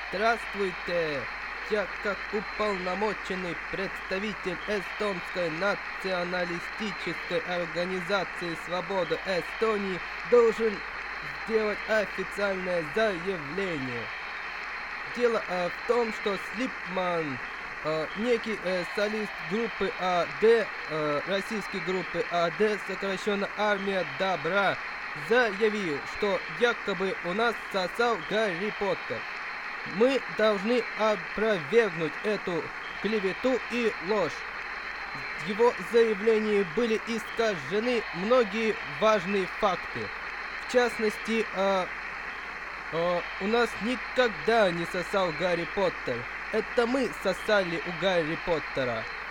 Здравствуйте! Я, как уполномоченный представитель эстонской националистической организации «Свобода Эстонии», должен сделать официальное заявление. Дело в том, что Слипман, некий солист группы АД, российской группы АД, сокращенно «Армия Добра», заявил, что якобы у нас сосал Гарри Поттер. Мы должны опровергнуть эту клевету и ложь. В его заявлении были искажены многие важные факты. В частности, у нас никогда не сосал Гарри Поттер. Это мы сосали у Гарри Поттера.